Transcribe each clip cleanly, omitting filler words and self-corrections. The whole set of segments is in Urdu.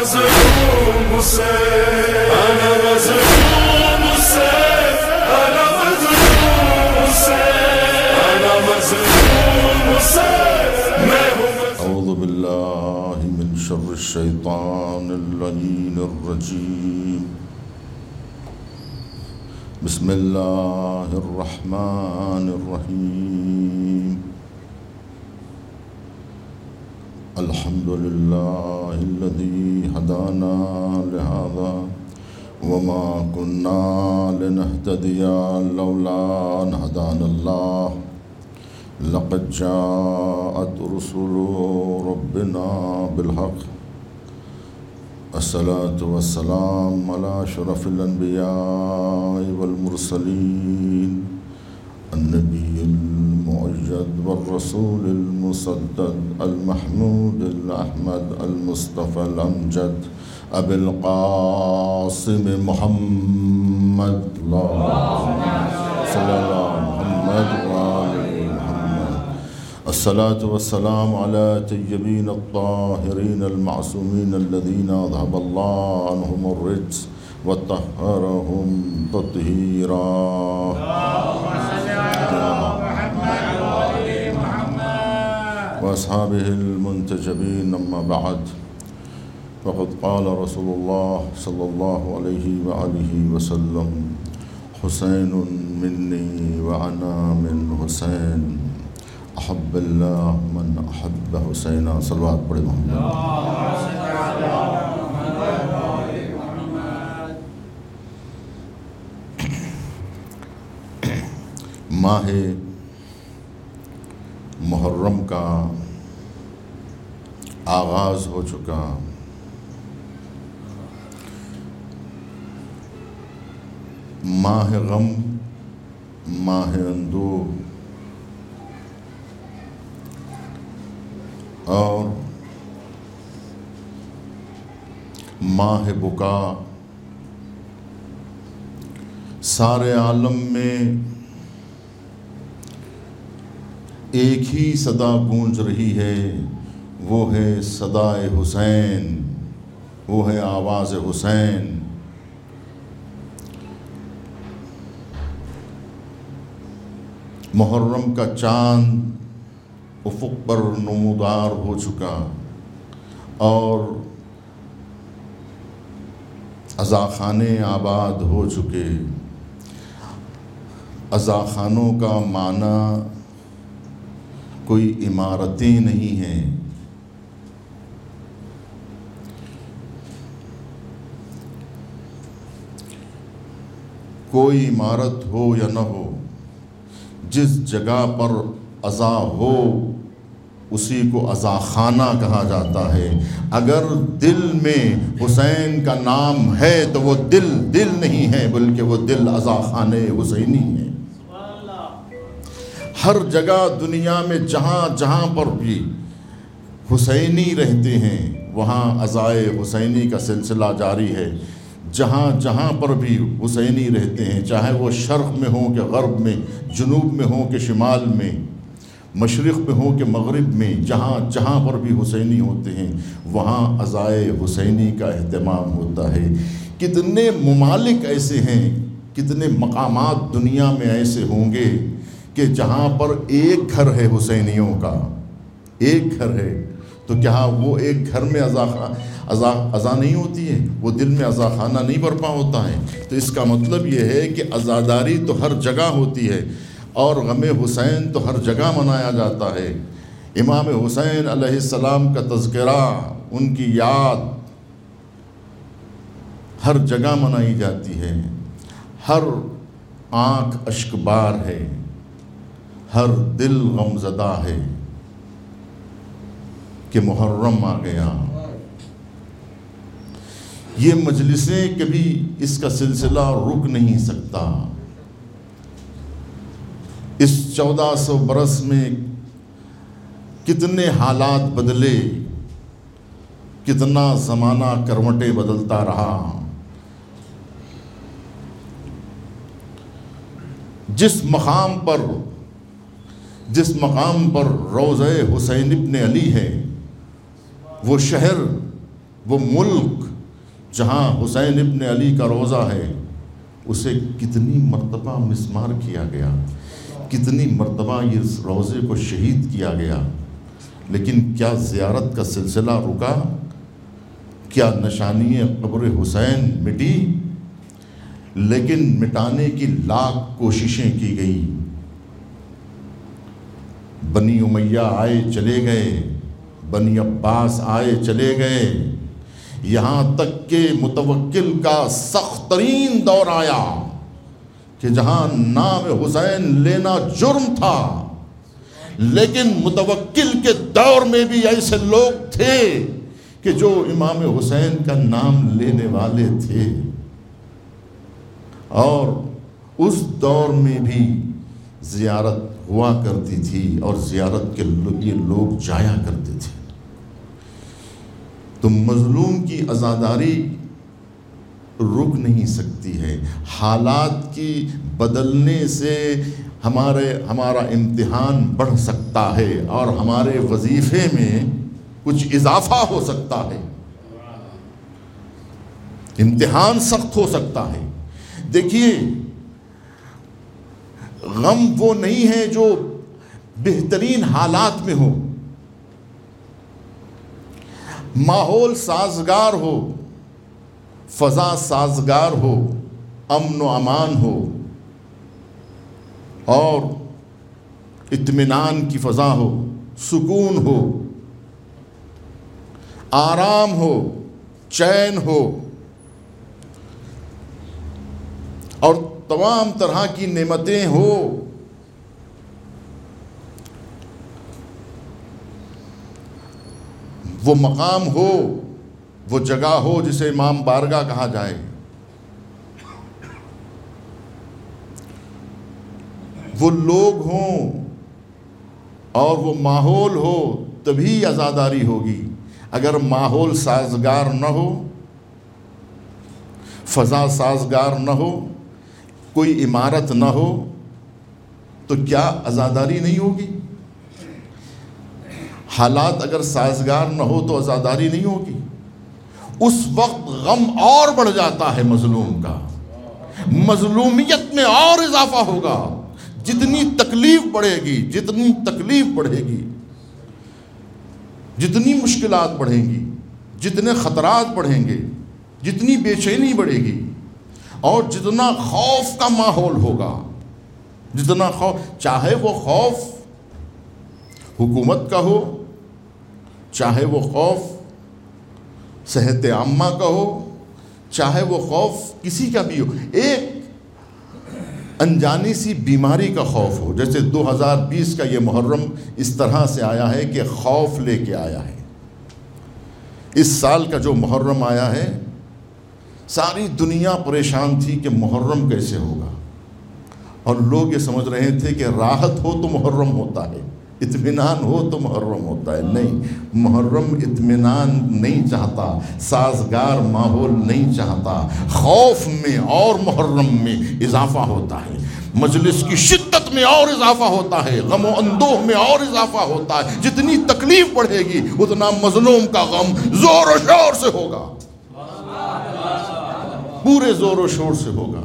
مظلوم سے انا مظلوم سے انا مظلوم سے انا مظلوم سے میں ہوں اعوذ باللہ من شر الشیطان اللعین الرجیم بسم اللہ الرحمن الرحیم الحمد للہ الذی ہدانا لہذا وما كنا لنهتدی لولا ان ہدانا اللہ لقد جاءت رسل ربنا بالحق الصلاة والسلام على أشرف الأنبياء والمرسلين النبي المؤيد والرسول المسدد المحمود الأحمد المصطفى الأمجد أبي القاسم محمد اللهم صل على محمد وآل محمد الصلاة والسلام على الطيبين الطاهرين المعصومين الذين أذهب الله عنهم الرجس وطهرهم تطهيرا وأصحابه المنتجبين أما بعد فقد قال رسول الله صلى الله عليه وآله وسلم حسين مني وأنا من حسين احب اللہ من احب حسین صلوات پڑھے محمد ماہ محرم کا آغاز ہو چکا ماہ غم ماہ اندوہ اور ماہ بکا سارے عالم میں ایک ہی صدا گونج رہی ہے، وہ ہے صدائے حسین، وہ ہے آواز حسین۔ محرم کا چاند افق پر نمودار ہو چکا اور عزاخانے آباد ہو چکے۔ عزاخانوں کا معنی کوئی عمارتیں نہیں ہیں، کوئی عمارت ہو یا نہ ہو، جس جگہ پر عزا ہو اسی کو عزا خانہ کہا جاتا ہے۔ اگر دل میں حسین کا نام ہے تو وہ دل نہیں ہے، بلکہ وہ دل عزا خانے حسینی ہے۔ ہر جگہ دنیا میں جہاں پر بھی حسینی رہتے ہیں وہاں عزائے حسینی کا سلسلہ جاری ہے۔ جہاں پر بھی حسینی رہتے ہیں، چاہے وہ شرق میں ہوں کہ غرب میں، جنوب میں ہوں کہ شمال میں، مشرق میں ہوں کہ مغرب میں، جہاں پر بھی حسینی ہوتے ہیں وہاں عزائے حسینی کا اہتمام ہوتا ہے۔ کتنے ممالک ایسے ہیں، کتنے مقامات دنیا میں ایسے ہوں گے کہ جہاں پر ایک گھر ہے حسینیوں کا، ایک گھر ہے، تو کیا وہ ایک گھر میں عزا نہیں ہوتی ہے؟ وہ دل میں عزا خانہ نہیں برپا ہوتا ہے؟ تو اس کا مطلب یہ ہے کہ عزاداری تو ہر جگہ ہوتی ہے اور غم حسین تو ہر جگہ منایا جاتا ہے۔ امام حسین علیہ السلام کا تذکرہ، ان کی یاد ہر جگہ منائی جاتی ہے، ہر آنکھ اشک بار ہے، ہر دل غم زدہ ہے کہ محرم آ گیا۔ یہ مجلسیں کبھی اس کا سلسلہ رک نہیں سکتا۔ اس 1400 برس میں کتنے حالات بدلے، کتنا زمانہ کروٹیں بدلتا رہا۔ جس مقام پر روضہ حسین ابن علی ہے، وہ شہر وہ ملک جہاں حسین ابن علی کا روضہ ہے، اسے کتنی مرتبہ مسمار کیا گیا، کتنی مرتبہ اس روضے کو شہید کیا گیا، لیکن کیا زیارت کا سلسلہ رکا؟ کیا نشانی قبر حسین مٹی؟ لیکن مٹانے کی لاکھ کوششیں کی گئی۔ بنی امیہ آئے چلے گئے، بنی عباس آئے چلے گئے، یہاں تک کہ متوکل کا سخت ترین دور آیا کہ جہاں نام حسین لینا جرم تھا، لیکن متوکل کے دور میں بھی ایسے لوگ تھے کہ جو امام حسین کا نام لینے والے تھے، اور اس دور میں بھی زیارت ہوا کرتی تھی اور زیارت کے لیے لوگ جایا کرتے تھے۔ تو مظلوم کی عزاداری رک نہیں سکتی ہے، حالات کی بدلنے سے ہمارا امتحان بڑھ سکتا ہے اور ہمارے وظیفے میں کچھ اضافہ ہو سکتا ہے، امتحان سخت ہو سکتا ہے۔ دیکھیے، غم وہ نہیں ہے جو بہترین حالات میں ہو، ماحول سازگار ہو، فضا سازگار ہو، امن و امان ہو اور اطمینان کی فضا ہو، سکون ہو، آرام ہو، چین ہو اور تمام طرح کی نعمتیں ہو، وہ مقام ہو، وہ جگہ ہو جسے امام بارگاہ کہا جائے، وہ لوگ ہوں اور وہ ماحول ہو، تبھی عزاداری ہوگی۔ اگر ماحول سازگار نہ ہو، فضا سازگار نہ ہو، کوئی عمارت نہ ہو، تو کیا عزاداری نہیں ہوگی؟ حالات اگر سازگار نہ ہو تو عزاداری نہیں ہوگی۔ اس وقت غم اور بڑھ جاتا ہے مظلوم کا، مظلومیت میں اور اضافہ ہوگا۔ جتنی تکلیف بڑھے گی، جتنی تکلیف بڑھے گی، جتنی مشکلات بڑھیں گی، جتنے خطرات بڑھیں گے، جتنی بے چینی بڑھے گی اور جتنا خوف کا ماحول ہوگا، جتنا خوف، چاہے وہ خوف حکومت کا ہو، چاہے وہ خوف صحت عامہ کا ہو، چاہے وہ خوف کسی کا بھی ہو، ایک انجانی سی بیماری کا خوف ہو، جیسے 2020 کا یہ محرم اس طرح سے آیا ہے کہ خوف لے کے آیا ہے۔ اس سال کا جو محرم آیا ہے، ساری دنیا پریشان تھی کہ محرم کیسے ہوگا، اور لوگ یہ سمجھ رہے تھے کہ راحت ہو تو محرم ہوتا ہے، اطمینان ہو تو محرم ہوتا ہے۔ نہیں، محرم اطمینان نہیں چاہتا، سازگار ماحول نہیں چاہتا، خوف میں اور محرم میں اضافہ ہوتا ہے، مجلس کی شدت میں اور اضافہ ہوتا ہے، غم و اندوہ میں اور اضافہ ہوتا ہے۔ جتنی تکلیف بڑھے گی اتنا مظلوم کا غم زور و شور سے ہوگا، پورے زور و شور سے ہوگا۔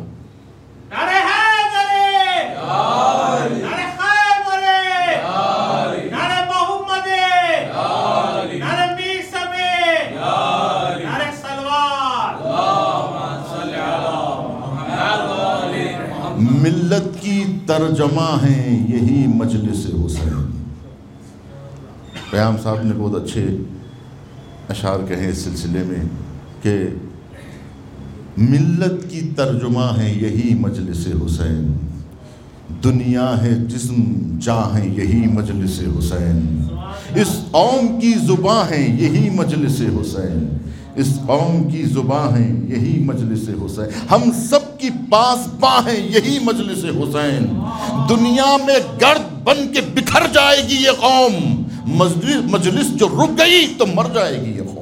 ملت کی ترجمہ ہیں یہی مجلس حسین۔ پیام صاحب نے بہت اچھے اشعار کہے اس سلسلے میں کہ ملت کی ترجمہ ہے یہی مجلس حسین، دنیا ہے جسم جاں ہے یہی مجلس حسین، اس قوم کی زباں ہے یہی مجلس حسین، اس قوم کی زباں ہے یہی مجلس حسین، ہم سب کی پاسباں ہے یہی مجلس حسین، دنیا میں گرد بن کے بکھر جائے گی یہ قوم، مجلس جو رک گئی تو مر جائے گی یہ قوم،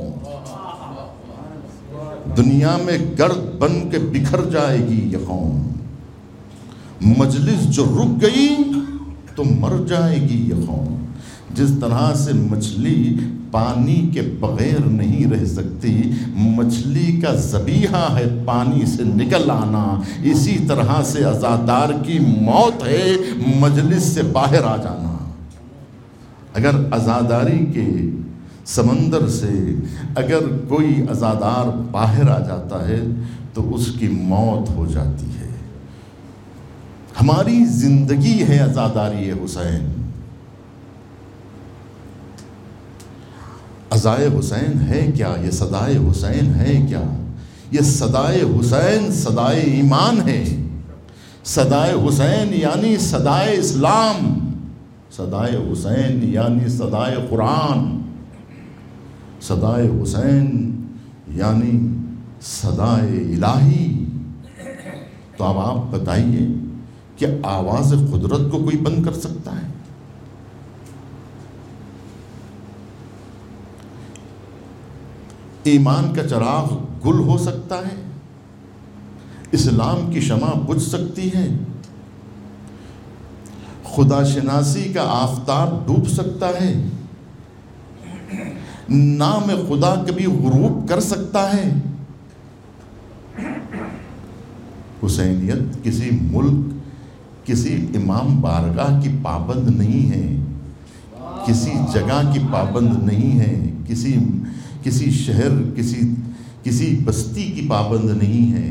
دنیا میں گرد بن کے بکھر جائے گی یہ قوم، مجلس جو رک گئی تو مر جائے گی یہ قوم۔ جس طرح سے مچھلی پانی کے بغیر نہیں رہ سکتی، مچھلی کا ذبیحہ ہے پانی سے نکل آنا، اسی طرح سے عزادار کی موت ہے مجلس سے باہر آ جانا۔ اگر عزاداری کے سمندر سے اگر کوئی عزادار باہر آ جاتا ہے تو اس کی موت ہو جاتی ہے۔ ہماری زندگی ہے عزاداری حسین۔ عزائے حسین ہے کیا؟ یہ صدائے حسین ہے کیا؟ یہ صدائے حسین صدائے ایمان ہے۔ صدائے حسین یعنی صدائے اسلام، صدائے حسین یعنی صدائے قرآن، صدائے حسین یعنی صدائے الہی۔ تو اب آپ بتائیے کہ آواز قدرت کو کوئی بند کر سکتا ہے؟ ایمان کا چراغ گل ہو سکتا ہے؟ اسلام کی شمع بجھ سکتی ہے؟ خدا شناسی کا آفتاب ڈوب سکتا ہے؟ نام خدا کبھی غروب کر سکتا ہے؟ حسینیت کسی ملک، کسی امام بارگاہ کی پابند نہیں ہے، کسی جگہ کی پابند نہیں ہے، کسی شہر، کسی بستی کی پابند نہیں ہے۔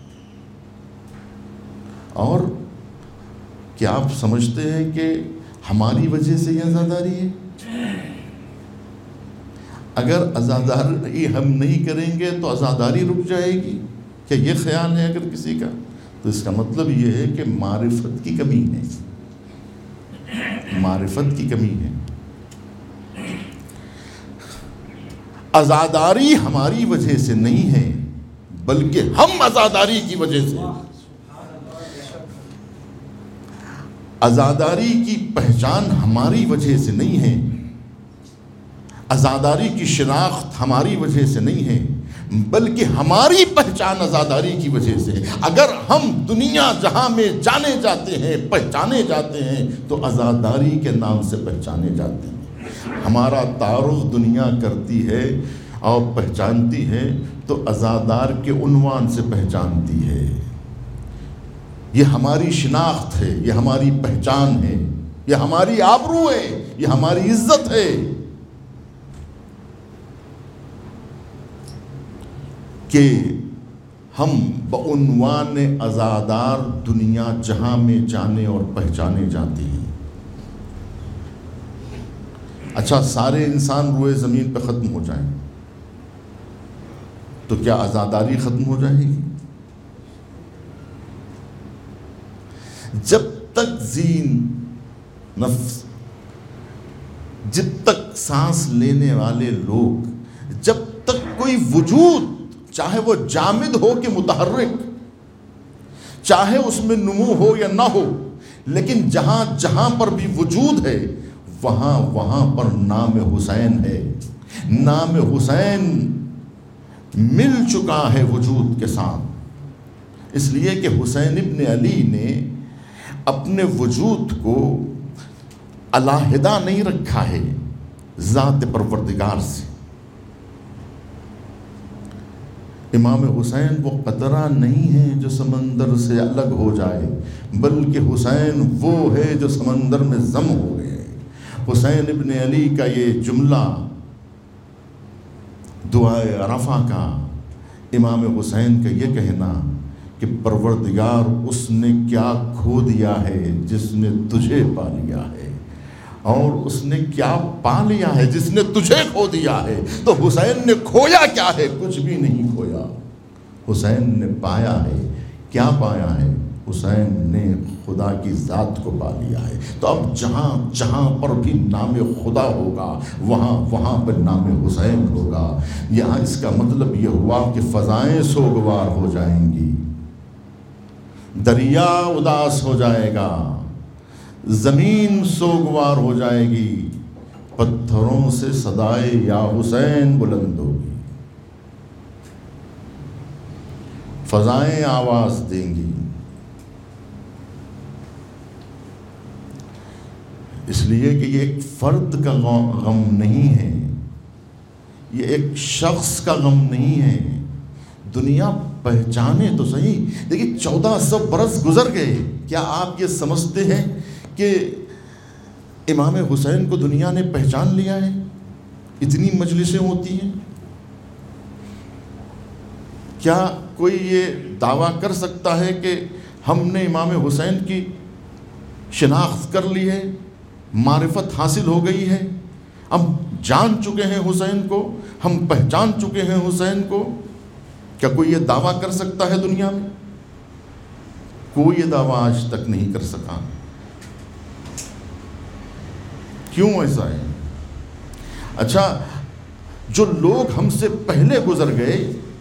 اور کیا آپ سمجھتے ہیں کہ ہماری وجہ سے یہ عزاداری ہے؟ اگر عزاداری ہم نہیں کریں گے تو عزاداری رک جائے گی، کیا یہ خیال ہے اگر کسی کا؟ تو اس کا مطلب یہ ہے کہ معرفت کی کمی ہے، معرفت کی کمی ہے۔ عزاداری ہماری وجہ سے نہیں ہے بلکہ ہم عزاداری کی وجہ سے۔ عزاداری کی پہچان ہماری وجہ سے نہیں ہے، عزاداری کی شناخت ہماری وجہ سے نہیں ہے بلکہ ہماری پہچان عزاداری کی وجہ سے۔ اگر ہم دنیا جہاں میں جانے جاتے ہیں، پہچانے جاتے ہیں تو عزاداری کے نام سے پہچانے جاتے ہیں۔ ہمارا تعارف دنیا کرتی ہے اور پہچانتی ہے تو عزادار کے عنوان سے پہچانتی ہے۔ یہ ہماری شناخت ہے، یہ ہماری پہچان ہے، یہ ہماری آبرو ہے، یہ ہماری عزت ہے کہ ہم بعنوان عزادار دنیا جہاں میں جانے اور پہچانے جاتے ہیں۔ اچھا، سارے انسان روئے زمین پہ ختم ہو جائیں تو کیا عزاداری ختم ہو جائے گی؟ جب تک زین نفس، جب تک سانس لینے والے لوگ، جب تک کوئی وجود، چاہے وہ جامد ہو کہ متحرک، چاہے اس میں نمو ہو یا نہ ہو، لیکن جہاں جہاں پر بھی وجود ہے وہاں وہاں پر نام حسین ہے۔ نام حسین مل چکا ہے وجود کے ساتھ، اس لیے کہ حسین ابن علی نے اپنے وجود کو علیحدہ نہیں رکھا ہے ذات پروردگار سے۔ امام حسین وہ قطرہ نہیں ہے جو سمندر سے الگ ہو جائے، بلکہ حسین وہ ہے جو سمندر میں ضم ہو گئے۔ حسین ابن علی کا یہ جملہ دعائے عرفہ کا، امام حسین کا یہ کہنا کہ پروردگار اس نے کیا کھو دیا ہے جس نے تجھے پا لیا ہے، اور اس نے کیا پا لیا ہے جس نے تجھے کھو دیا ہے۔ تو حسین نے کھویا کیا ہے؟ کچھ بھی نہیں کھویا۔ حسین نے پایا ہے، کیا پایا ہے؟ حسین نے خدا کی ذات کو پا لیا ہے۔ تو اب جہاں جہاں پر بھی نام خدا ہوگا وہاں وہاں پر نام حسین ہوگا۔ یہاں اس کا مطلب یہ ہوا کہ فضائیں سوگوار ہو جائیں گی، دریا اداس ہو جائے گا، زمین سوگوار ہو جائے گی، پتھروں سے صدائے یا حسین بلند ہوگی، فضائیں آواز دیں گی۔ اس لیے کہ یہ ایک فرد کا غم نہیں ہے، یہ ایک شخص کا غم نہیں ہے۔ دنیا پہچانے تو صحیح، دیکھیے 1400 برس گزر گئے، کیا آپ یہ سمجھتے ہیں کہ امام حسین کو دنیا نے پہچان لیا ہے؟ اتنی مجلسیں ہوتی ہیں، کیا کوئی یہ دعویٰ کر سکتا ہے کہ ہم نے امام حسین کی شناخت کر لی ہے، معرفت حاصل ہو گئی ہے، ہم جان چکے ہیں حسین کو، ہم پہچان چکے ہیں حسین کو؟ کیا کوئی یہ دعویٰ کر سکتا ہے دنیا میں؟ کوئی یہ دعویٰ آج تک نہیں کر سکا۔ کیوں ایسا ہے؟ اچھا، جو لوگ ہم سے پہلے گزر گئے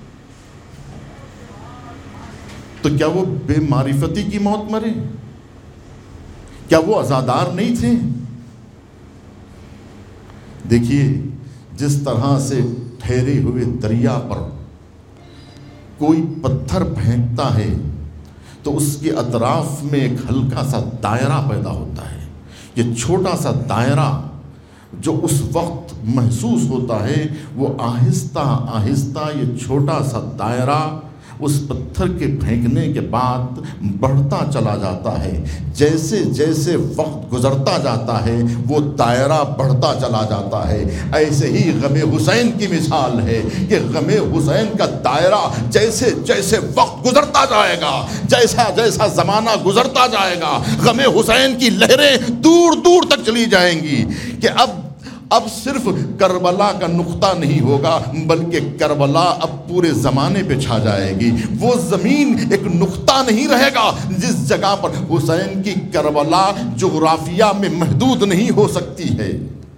تو کیا وہ بے معرفتی کی موت مرے؟ کیا وہ عزادار نہیں تھے؟ دیکھیے، جس طرح سے ٹھہرے ہوئے دریا پر کوئی پتھر پھینکتا ہے تو اس کے اطراف میں ایک ہلکا سا دائرہ پیدا ہوتا ہے۔ یہ چھوٹا سا دائرہ جو اس وقت محسوس ہوتا ہے، وہ آہستہ آہستہ یہ چھوٹا سا دائرہ اس پتھر کے پھینکنے کے بعد بڑھتا چلا جاتا ہے۔ جیسے جیسے وقت گزرتا جاتا ہے وہ دائرہ بڑھتا چلا جاتا ہے۔ ایسے ہی غم حسین کی مثال ہے کہ غم حسین کا دائرہ جیسے جیسے وقت گزرتا جائے گا، جیسا جیسا زمانہ گزرتا جائے گا، غم حسین کی لہریں دور دور تک چلی جائیں گی کہ اب صرف کربلا کا نقطہ نہیں ہوگا، بلکہ کربلا اب پورے زمانے پہ چھا جائے گی۔ وہ زمین ایک نقطہ نہیں رہے گا جس جگہ پر حسین کی کربلا جغرافیہ میں محدود نہیں ہو سکتی ہے۔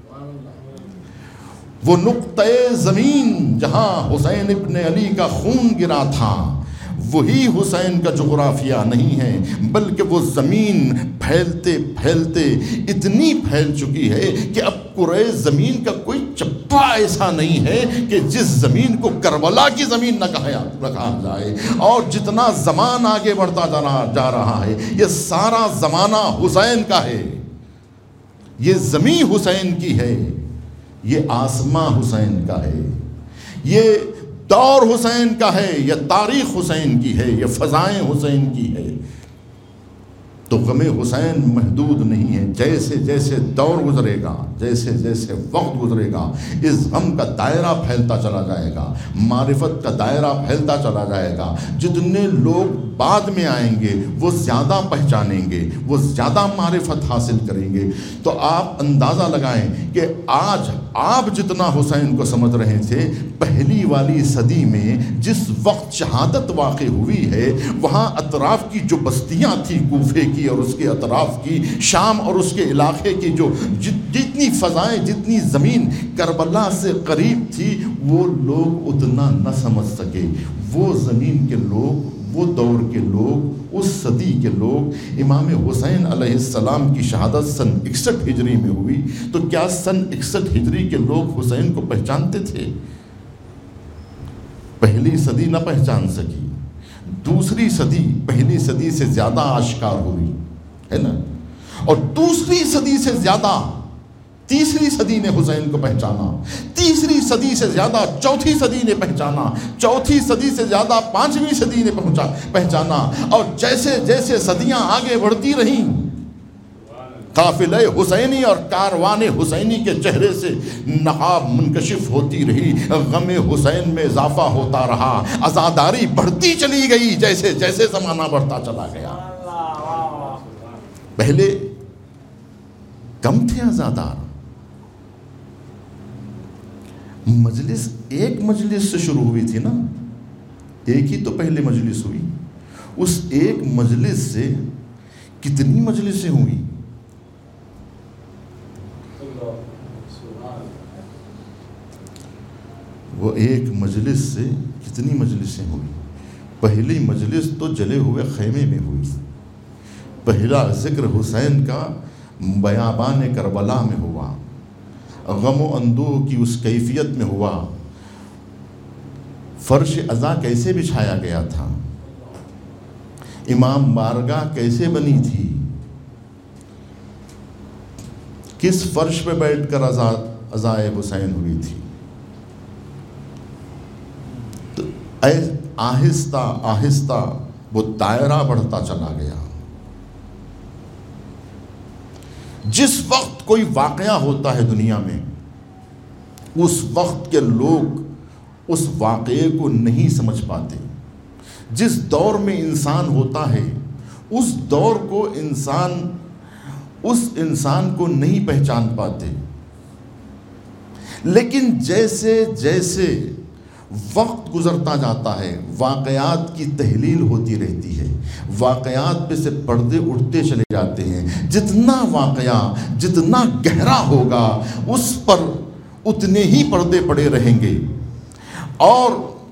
وہ نقطۂ زمین جہاں حسین ابن علی کا خون گرا تھا، وہی حسین کا جغرافیہ نہیں ہے، بلکہ وہ زمین پھیلتے پھیلتے اتنی پھیل چکی ہے کہ اب کرۂ زمین کا کوئی چپا ایسا نہیں ہے کہ جس زمین کو کربلا کی زمین نہ کہا جائے۔ اور جتنا زمان آگے بڑھتا جا رہا ہے، یہ سارا زمانہ حسین کا ہے، یہ زمین حسین کی ہے، یہ آسماں حسین کا ہے، یہ دور حسین کا ہے، یہ تاریخ حسین کی ہے، یہ فضائیں حسین کی ہے۔ تو غم حسین محدود نہیں ہے۔ جیسے جیسے دور گزرے گا، جیسے جیسے وقت گزرے گا، اس غم کا دائرہ پھیلتا چلا جائے گا، معرفت کا دائرہ پھیلتا چلا جائے گا۔ جتنے لوگ بعد میں آئیں گے وہ زیادہ پہچانیں گے، وہ زیادہ معرفت حاصل کریں گے۔ تو آپ اندازہ لگائیں کہ آج آپ جتنا حسین کو سمجھ رہے تھے، پہلی والی صدی میں جس وقت شہادت واقع ہوئی ہے، وہاں اطراف کی جو بستیاں تھیں، کوفے کی اور اس کے اطراف کی، شام اور اس کے علاقے کی جو جتنی فضائیں، جتنی زمین کربلا سے قریب تھی، وہ لوگ اتنا نہ سمجھ سکے۔ وہ زمین کے لوگ، وہ دور کے لوگ، اس صدی کے لوگ، امام حسین علیہ السلام کی شہادت سن 61 ہجری میں ہوئی، تو کیا سن 61 ہجری کے لوگ حسین کو پہچانتے تھے؟ پہلی صدی نہ پہچان سکی، دوسری صدی پہلی صدی سے زیادہ آشکار ہوئی ہے نا، اور دوسری صدی سے زیادہ تیسری صدی نے حسین کو پہچانا، تیسری صدی سے زیادہ چوتھی صدی نے پہچانا، چوتھی صدی سے زیادہ پانچویں صدی نے پہچانا، اور جیسے جیسے صدیاں آگے بڑھتی رہیں، قافلہ حسینی اور کاروان حسینی کے چہرے سے نقاب منکشف ہوتی رہی، غم حسین میں اضافہ ہوتا رہا، عزاداری بڑھتی چلی گئی جیسے جیسے زمانہ بڑھتا چلا گیا۔ پہلے کم تھے عزادار، مجلس ایک مجلس سے شروع ہوئی تھی نا، ایک ہی تو پہلے مجلس ہوئی، اس ایک مجلس سے کتنی مجلسیں ہوئی؟ وہ ایک مجلس سے کتنی مجلسیں ہوئی؟ پہلی مجلس تو جلے ہوئے خیمے میں ہوئی، پہلا ذکر حسین کا بیابان کربلا میں ہوا، غم و اندوہ کی اس کیفیت میں ہوا، فرش عزا کیسے بچھایا گیا تھا، امام بارگاہ کیسے بنی تھی، کس فرش پہ بیٹھ کر عزائے حسین ہوئی تھی؟ تو آہستہ آہستہ وہ دائرہ بڑھتا چلا گیا. جس وقت کوئی واقعہ ہوتا ہے دنیا میں، اس وقت کے لوگ اس واقعے کو نہیں سمجھ پاتے. جس دور میں انسان ہوتا ہے اس دور کو اس انسان کو نہیں پہچان پاتے. لیکن جیسے جیسے وقت گزرتا جاتا ہے واقعات کی تحلیل ہوتی رہتی ہے، واقعات پہ سے پردے اٹھتے چلے جاتے ہیں. جتنا واقعہ جتنا گہرا ہوگا اس پر اتنے ہی پردے پڑے رہیں گے، اور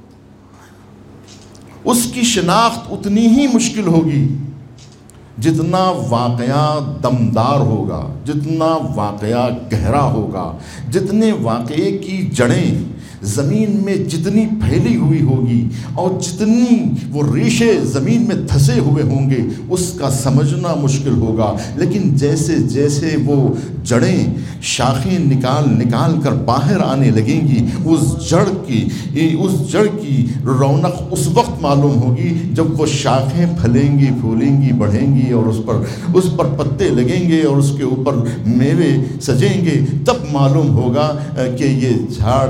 اس کی شناخت اتنی ہی مشکل ہوگی. جتنا واقعہ دمدار ہوگا، جتنا واقعہ گہرا ہوگا، جتنے واقعے کی جڑیں زمین میں جتنی پھیلی ہوئی ہوگی اور جتنی وہ ریشے زمین میں دھسے ہوئے ہوں گے اس کا سمجھنا مشکل ہوگا. لیکن جیسے جیسے وہ جڑیں شاخیں نکال کر باہر آنے لگیں گی، اس جڑ کی رونق اس وقت معلوم ہوگی جب وہ شاخیں پھلیں گی، پھولیں گی، بڑھیں گی اور اس پر پتے لگیں گے اور اس کے اوپر میوے سجیں گے. تب معلوم ہوگا کہ یہ جھاڑ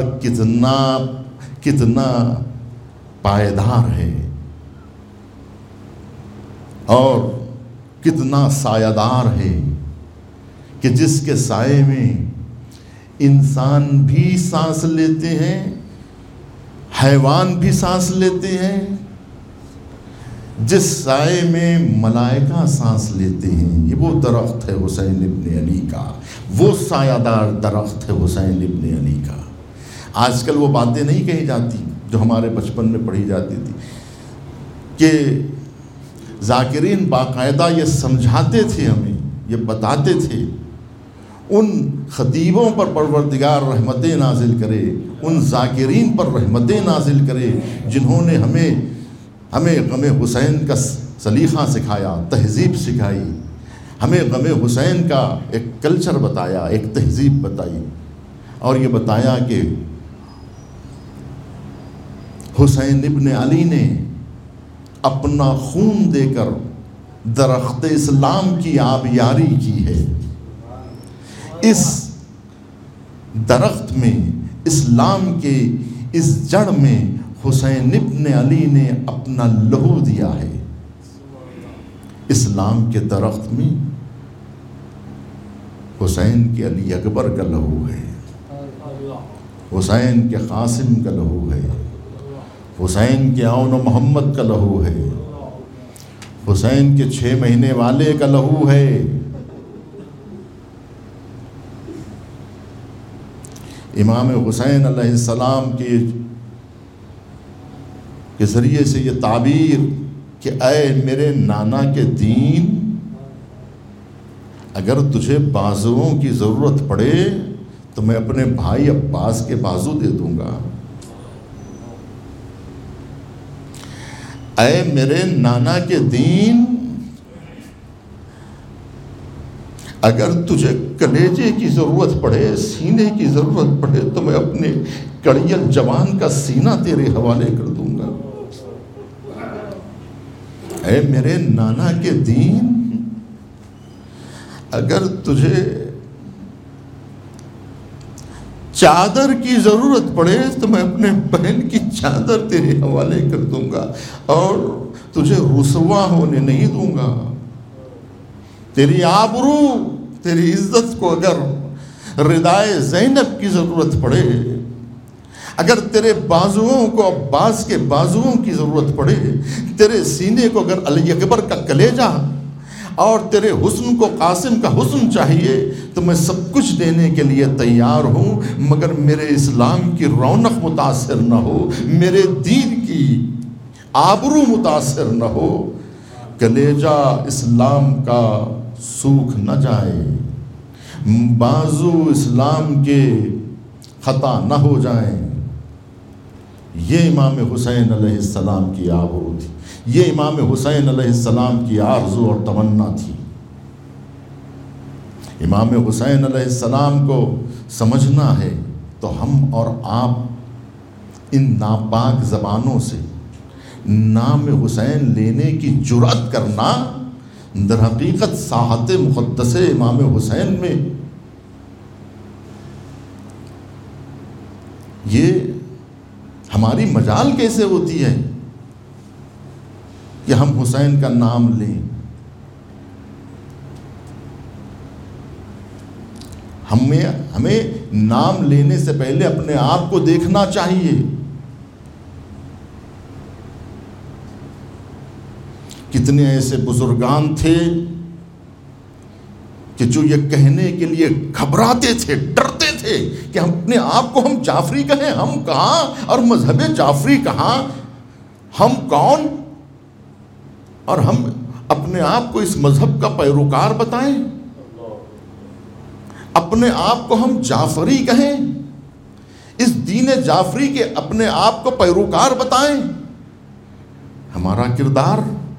کتنا پائیدار ہے اور کتنا سایہ دار ہے، کہ جس کے سائے میں انسان بھی سانس لیتے ہیں، حیوان بھی سانس لیتے ہیں، جس سائے میں ملائکہ سانس لیتے ہیں. یہ وہ درخت ہے حسین ابن علی کا، وہ سایہ دار درخت ہے حسین ابن علی کا. آج کل وہ باتیں نہیں کہی جاتی جو ہمارے بچپن میں پڑھی جاتی تھی، کہ ذاکرین باقاعدہ یہ سمجھاتے تھے، ہمیں یہ بتاتے تھے. ان خطیبوں پر پروردگار رحمتیں نازل کرے، ان ذاکرین پر رحمتیں نازل کرے جنہوں نے ہمیں غم حسین کا سلیقہ سکھایا، تہذیب سکھائی، ہمیں غم حسین کا ایک کلچر بتایا، ایک تہذیب بتائی، اور یہ بتایا کہ حسین ابن علی نے اپنا خون دے کر درخت اسلام کی آبیاری کی ہے. اس درخت میں، اسلام کے اس جڑ میں حسین ابن علی نے اپنا لہو دیا ہے. اسلام کے درخت میں حسین کے علی اکبر کا لہو ہے، حسین کے قاسم کا لہو ہے، حسین کے عون و محمد کا لہو ہے، حسین کے 6 مہینے والے کا لہو ہے. امام حسین علیہ السلام کے ذریعے سے یہ تعبیر کہ اے میرے نانا کے دین، اگر تجھے بازوؤں کی ضرورت پڑے تو میں اپنے بھائی عباس کے بازو دے دوں گا. اے میرے نانا کے دین، اگر تجھے کلیجے کی ضرورت پڑے، سینے کی ضرورت پڑے تو میں اپنے کڑیل جوان کا سینہ تیرے حوالے کر دوں گا. اے میرے نانا کے دین، اگر تجھے چادر کی ضرورت پڑے تو میں اپنے بہن کی چادر تیرے حوالے کر دوں گا اور تجھے رسوا ہونے نہیں دوں گا. تیری آبرو، تیری عزت کو اگر ردائے زینب کی ضرورت پڑے، اگر تیرے بازوؤں کو عباس کے بازوؤں کی ضرورت پڑے، تیرے سینے کو اگر علی اکبر کا کلیجہ اور تیرے حسن کو قاسم کا حسن چاہیے تو میں سب کچھ دینے کے لیے تیار ہوں، مگر میرے اسلام کی رونق متاثر نہ ہو، میرے دین کی آبرو متاثر نہ ہو، کلیجہ اسلام کا سوکھ نہ جائے، بازو اسلام کے خطا نہ ہو جائیں. یہ امام حسین علیہ السلام کی آبرو تھی، یہ امام حسین علیہ السلام کی آرزو اور تمنا تھی. امام حسین علیہ السلام کو سمجھنا ہے تو ہم اور آپ ان ناپاک زبانوں سے نام حسین لینے کی جرأت کرنا در حقیقت ساحت مقدس امام حسین میں یہ ہماری مجال کیسے ہوتی ہے کہ ہم حسین کا نام لیں؟ ہمیں نام لینے سے پہلے اپنے آپ کو دیکھنا چاہیے کتنے ایسے بزرگان تھے کہ جو یہ کہنے کے لیے گھبراتے تھے، ڈرتے تھے کہ ہم اپنے آپ کو ہم جعفری کہیں، ہم کہاں، اور مذہب جعفری کہاں، ہم کون، اور ہم اپنے آپ کو اس مذہب کا پیروکار بتائیں، اپنے آپ کو ہم جعفری کہیں، اس دین جعفری کے اپنے آپ کو پیروکار بتائیں۔ ہمارا کردار،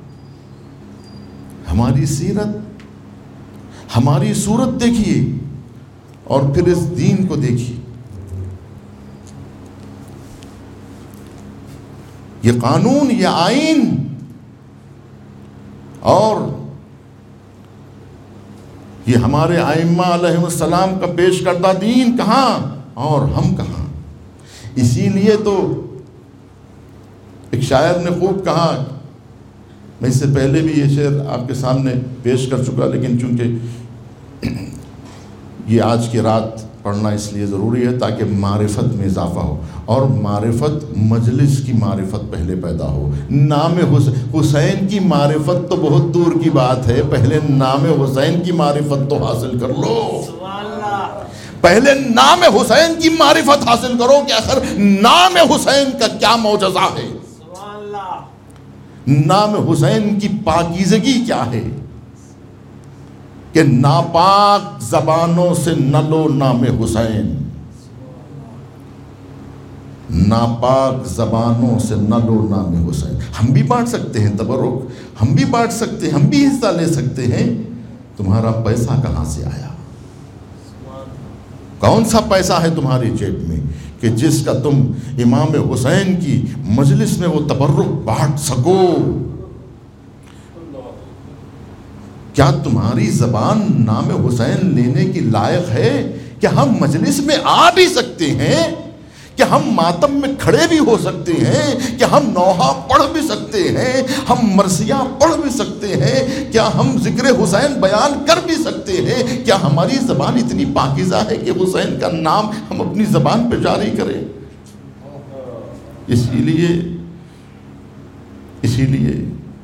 ہماری سیرت، ہماری صورت دیکھیے اور پھر اس دین کو دیکھیے۔ یہ قانون، یہ آئین اور یہ ہمارے ائمہ علیہ السلام کا پیش کردہ دین کہاں اور ہم کہاں؟ اسی لیے تو ایک شاعر نے خوب کہا، میں اس سے پہلے بھی یہ شعر آپ کے سامنے پیش کر چکا، لیکن چونکہ یہ آج کی رات پڑھنا اس لیے ضروری ہے تاکہ معرفت میں اضافہ ہو، اور معرفت مجلس کی معرفت پہلے پیدا ہو۔ نام حسین کی معرفت تو بہت دور کی بات ہے، پہلے نام حسین کی معرفت تو حاصل کر لو، پہلے نام حسین کی معرفت حاصل کرو کہ آخر نام حسین کا کیا معجزہ ہے، نام حسین کی پاکیزگی کیا ہے کہ ناپاک زبانوں سے نہ لو نام حسین، ناپاک زبانوں سے نہ لو نام حسین۔ ہم بھی بانٹ سکتے ہیں تبرک، ہم بھی بانٹ سکتے ہیں، ہم بھی حصہ لے سکتے ہیں، تمہارا پیسہ کہاں سے آیا؟ کون سا پیسہ ہے تمہاری جیب میں کہ جس کا تم امام حسین کی مجلس میں وہ تبرک بانٹ سکو؟ کیا تمہاری زبان نام حسین لینے کی لائق ہے کہ ہم مجلس میں آ بھی سکتے ہیں، کہ ہم ماتم میں کھڑے بھی ہو سکتے ہیں، کہ ہم نوحہ پڑھ بھی سکتے ہیں، ہم مرثیہ پڑھ بھی سکتے ہیں، کیا ہم ذکر حسین بیان کر بھی سکتے ہیں؟ کیا ہماری زبان اتنی پاکیزہ ہے کہ حسین کا نام ہم اپنی زبان پہ جاری کریں؟ اسی لیے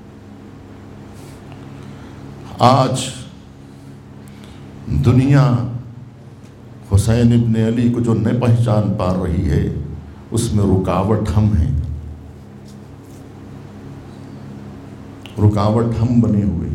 آج دنیا حسین ابن علی کو جو نہ پہچان پا رہی ہے، اس میں رکاوٹ ہم ہیں، رکاوٹ ہم بنے ہوئے۔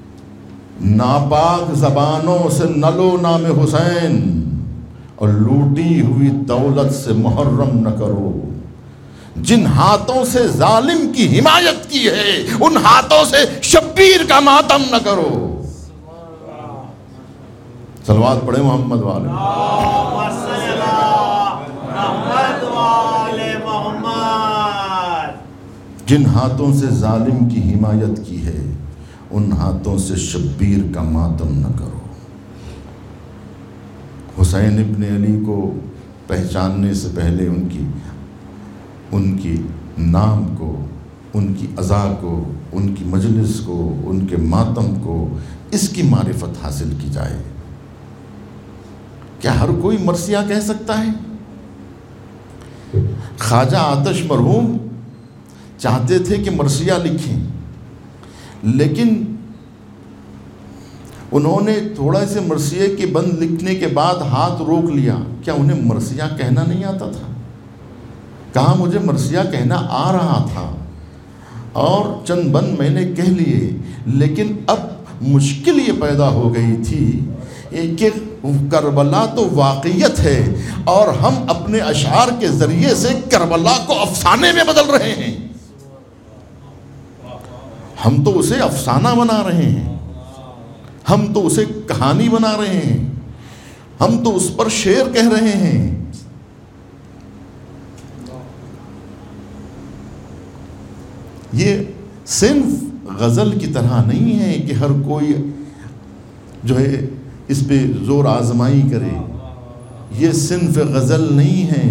ناپاک زبانوں سے نہ لو نام حسین، اور لوٹی ہوئی دولت سے محرم نہ کرو۔ جن ہاتھوں سے ظالم کی حمایت کی ہے، ان ہاتھوں سے شبیر کا ماتم نہ کرو۔ صلوات پڑھیں محمد والے۔ جن ہاتھوں سے ظالم کی حمایت کی ہے، ان ہاتھوں سے شبیر کا ماتم نہ کرو۔ حسین ابن علی کو پہچاننے سے پہلے ان کی نام کو، ان کی عزا کو، ان کی مجلس کو، ان کے ماتم کو، اس کی معرفت حاصل کی جائے۔ کیا ہر کوئی مرثیہ کہہ سکتا ہے؟ خواجہ آتش مرحوم چاہتے تھے کہ مرثیہ لکھیں، لیکن انہوں نے تھوڑا سے مرثیے کے بند لکھنے کے بعد ہاتھ روک لیا۔ کیا انہیں مرثیہ کہنا نہیں آتا تھا؟ کہا مجھے مرثیہ کہنا آ رہا تھا اور چند بند میں نے کہہ لیے، لیکن اب مشکل یہ پیدا ہو گئی تھی کہ کربلا تو واقعیت ہے اور ہم اپنے اشعار کے ذریعے سے کربلا کو افسانے میں بدل رہے ہیں، ہم تو اسے افسانہ بنا رہے ہیں، ہم تو اسے کہانی بنا رہے ہیں، ہم تو اس پر شعر کہہ رہے ہیں۔ یہ صنف غزل کی طرح نہیں ہے کہ ہر کوئی جو ہے اس پہ زور آزمائی کرے، یہ صنف غزل نہیں ہے،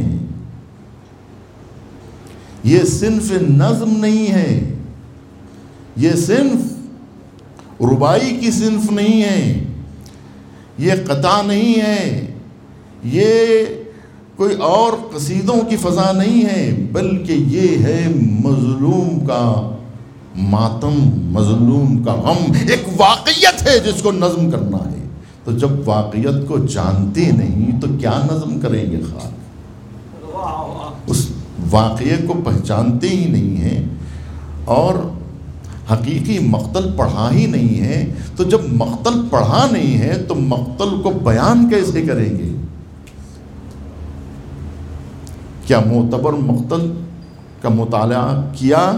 یہ صنف نظم نہیں ہے، یہ صنف ربائی کی صنف نہیں ہے، یہ قطع نہیں ہے، یہ کوئی اور قصیدوں کی فضا نہیں ہے، بلکہ یہ ہے مظلوم کا ماتم، مظلوم کا غم، ایک واقعیت ہے جس کو نظم کرنا ہے۔ تو جب واقعیت کو جانتے نہیں تو کیا نظم کریں گے خاک؟ اس واقعے کو پہچانتے ہی نہیں ہیں اور حقیقی مقتل پڑھا ہی نہیں ہے، تو جب مقتل پڑھا نہیں ہے تو مقتل کو بیان کیسے کریں گے؟ کیا معتبر مقتل کا مطالعہ کیا؟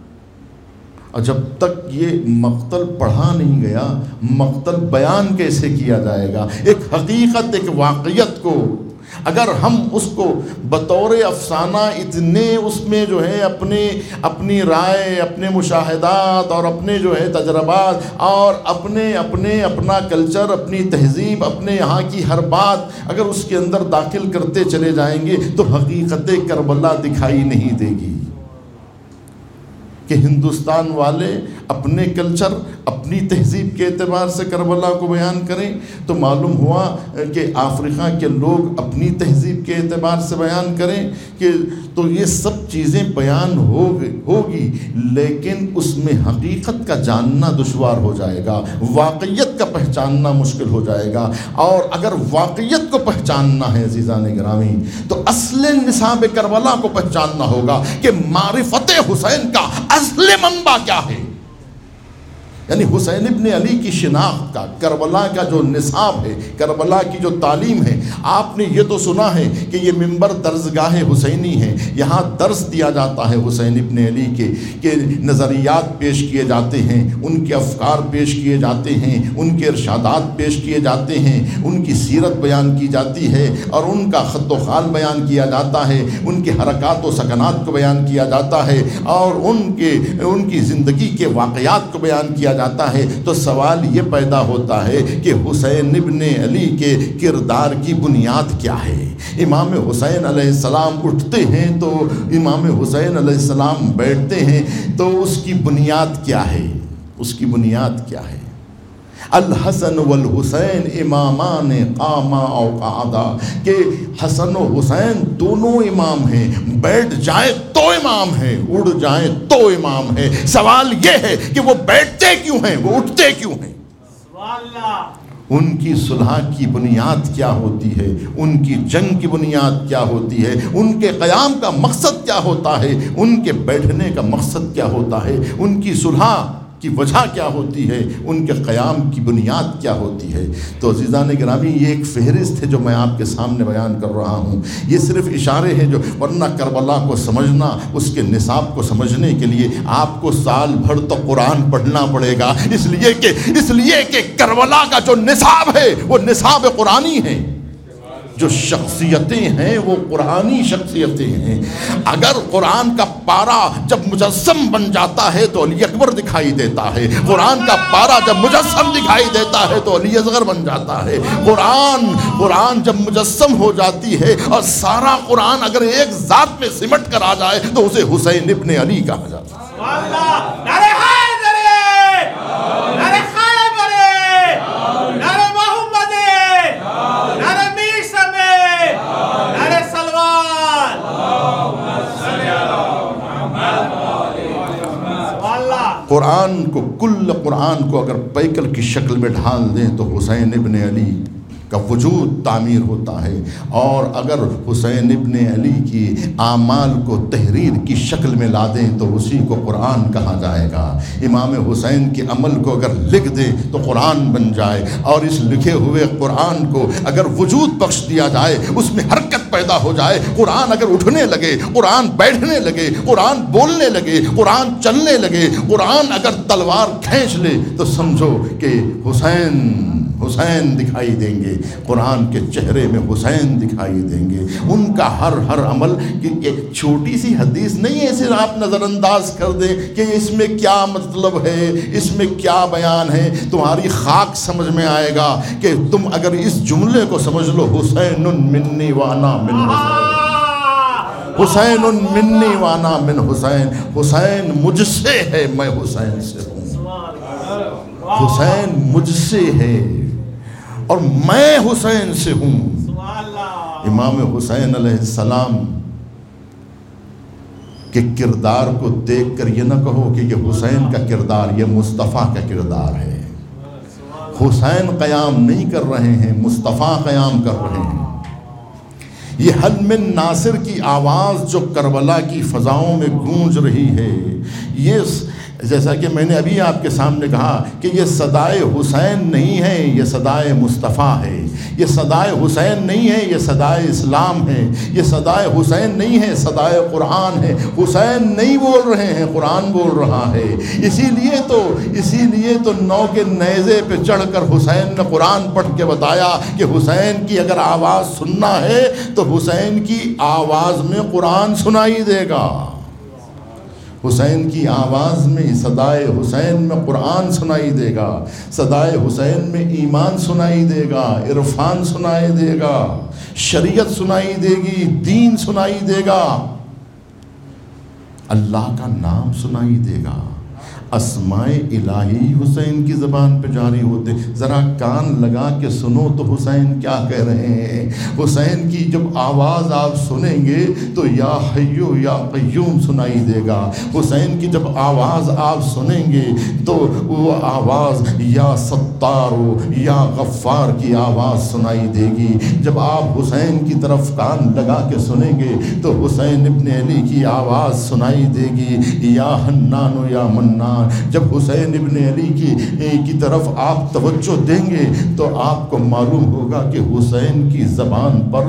اور جب تک یہ مقتل پڑھا نہیں گیا، مقتل بیان کیسے کیا جائے گا؟ ایک حقیقت، ایک واقعیت کو اگر ہم اس کو بطور افسانہ اتنے اس میں جو ہے اپنی رائے، اپنے مشاہدات اور اپنے جو ہے تجربات اور اپنا کلچر، اپنی تہذیب، اپنے یہاں کی ہر بات اگر اس کے اندر داخل کرتے چلے جائیں گے تو حقیقت کربلا دکھائی نہیں دے گی۔ کہ ہندوستان والے اپنے کلچر، اپنی تہذیب کے اعتبار سے کربلا کو بیان کریں تو معلوم ہوا کہ افریقہ کے لوگ اپنی تہذیب کے اعتبار سے بیان کریں کہ تو یہ سب چیزیں بیان ہوگی، لیکن اس میں حقیقت کا جاننا دشوار ہو جائے گا، واقعیت کا پہچاننا مشکل ہو جائے گا۔ اور اگر واقعیت کو پہچاننا ہے عزیزان گرامی تو اصل نصاب کربلا کو پہچاننا ہوگا کہ معرفت حسین کا اصل منبع کیا ہے، یعنی حسین ابن علی کی شناخت کا، کربلا کا جو نصاب ہے، کربلا کی جو تعلیم ہے۔ آپ نے یہ تو سنا ہے کہ یہ منبر درسگاہ حسینی ہے، یہاں درس دیا جاتا ہے حسین ابن علی کے، کہ نظریات پیش کیے جاتے ہیں، ان کے افکار پیش کیے جاتے ہیں، ان کے ارشادات پیش کیے جاتے ہیں، ان کی سیرت بیان کی جاتی ہے اور ان کا خط و خال بیان کیا جاتا ہے، ان کے حرکات و سکنات کو بیان کیا جاتا ہے اور ان کی زندگی کے واقعات کو بیان کیا جاتا ہے۔ تو سوال یہ پیدا ہوتا ہے کہ حسین ابن علی کے کردار کی بنیاد کیا ہے؟ امام حسین علیہ السلام اٹھتے ہیں تو امام حسین علیہ السلام بیٹھتے ہیں، تو اس کی بنیاد کیا ہے؟ اس کی بنیاد کیا ہے؟ الحسن والحسین امامان قاما او قعدا، کہ حسن و حسین دونوں امام ہیں، بیٹھ جائیں تو امام ہیں، اڑ جائیں تو امام ہیں۔ سوال یہ ہے کہ وہ بیٹھتے کیوں ہیں، وہ اٹھتے کیوں ہیں؟ ان کی صلح کی بنیاد کیا ہوتی ہے، ان کی جنگ کی بنیاد کیا ہوتی ہے، ان کے قیام کا مقصد کیا ہوتا ہے، ان کے بیٹھنے کا مقصد کیا ہوتا ہے، ان کی صلح کی وجہ کیا ہوتی ہے، ان کے قیام کی بنیاد کیا ہوتی ہے۔ تو عزیزان گرامی یہ ایک فہرست ہے جو میں آپ کے سامنے بیان کر رہا ہوں، یہ صرف اشارے ہیں جو، ورنہ کربلا کو سمجھنا، اس کے نصاب کو سمجھنے کے لیے آپ کو سال بھر تو قرآن پڑھنا پڑے گا، اس لیے کہ کربلا کا جو نصاب ہے وہ نصاب قرآنی ہے، جو شخصیتیں ہیں وہ قرآنی شخصیتیں ہیں۔ اگر قرآن کا پارا جب مجسم بن جاتا ہے تو علی اکبر دکھائی دیتا ہے، قرآن کا پارا جب مجسم دکھائی دیتا ہے تو علی اصغر بن جاتا ہے۔ قرآن جب مجسم ہو جاتی ہے اور سارا قرآن اگر ایک ذات میں سمٹ کر آ جائے تو اسے حسین ابن علی کہا جاتا ہے۔ کل قرآن کو اگر پیکر کی شکل میں ڈھال دیں تو حسین ابن علی کا وجود تعمیر ہوتا ہے. اور اگر حسین ابن علی کی اعمال کو تحریر کی شکل میں لا دیں تو اسی کو قرآن کہا جائے گا. امام حسین کے عمل کو اگر لکھ دیں تو قرآن بن جائے, اور اس لکھے ہوئے قرآن کو اگر وجود بخش دیا جائے, اس میں حرکت پیدا ہو جائے, قرآن اگر اٹھنے لگے, قرآن بیٹھنے لگے, قرآن بولنے لگے, قرآن چلنے لگے, قرآن اگر تلوار کھینچ لے, تو سمجھو کہ حسین دکھائی دیں گے, قرآن کے چہرے میں حسین دکھائی دیں گے. ان کا ہر عمل کہ ایک چھوٹی سی حدیث نہیں ہے صرف آپ نظر انداز کر دیں کہ اس میں کیا مطلب ہے, اس میں کیا بیان ہے. تمہاری خاک سمجھ میں آئے گا کہ تم اگر اس جملے کو سمجھ لو, حسین منی وانا من حسین, حسین منی وانا من حسین, حسین مجھ سے ہے میں حسین سے ہوں, حسین مجھ سے ہے اور میں حسین سے ہوں. امام حسین علیہ السلام کے کردار کو دیکھ کر یہ نہ کہو کہ یہ حسین کا کردار, یہ مصطفیٰ کا کردار ہے. حسین قیام نہیں کر رہے ہیں, مصطفیٰ قیام کر رہے ہیں. یہ حل من ناصر کی آواز جو کربلا کی فضاؤں میں گونج رہی ہے, یہ جیسا کہ میں نے ابھی آپ کے سامنے کہا کہ یہ صدائے حسین نہیں ہے, یہ صدائے مصطفیٰ ہے. یہ صدائے حسین نہیں ہے, یہ صدائے اسلام ہے. یہ صدائے حسین نہیں ہے, صدائے قرآن ہے. حسین نہیں بول رہے ہیں, قرآن بول رہا ہے. اسی لیے تو نو کے نیزے پہ چڑھ کر حسین نے قرآن پڑھ کے بتایا کہ حسین کی اگر آواز سننا ہے تو حسین کی آواز میں قرآن سنائی دے گا. حسین کی آواز میں صدائے حسین میں قرآن سنائی دے گا, صدائے حسین میں ایمان سنائی دے گا, عرفان سنائی دے گا, شریعت سنائی دے گی, دین سنائی دے گا, اللہ کا نام سنائی دے گا. اسماء الہی حسین کی زبان پہ جاری ہوتے. ذرا کان لگا کے سنو تو حسین کیا کہہ رہے ہیں. حسین کی جب آواز آپ سنیں گے تو یا حیو یا قیوم سنائی دے گا. حسین کی جب آواز آپ سنیں گے تو وہ آواز یا ستارو یا غفار کی آواز سنائی دے گی. جب آپ حسین کی طرف کان لگا کے سنیں گے تو حسین ابن علی کی آواز سنائی دے گی, یا حنان یا منان. جب حسین ابن علی کی طرف آپ توجہ دیں گے تو آپ کو معلوم ہوگا کہ حسین کی زبان پر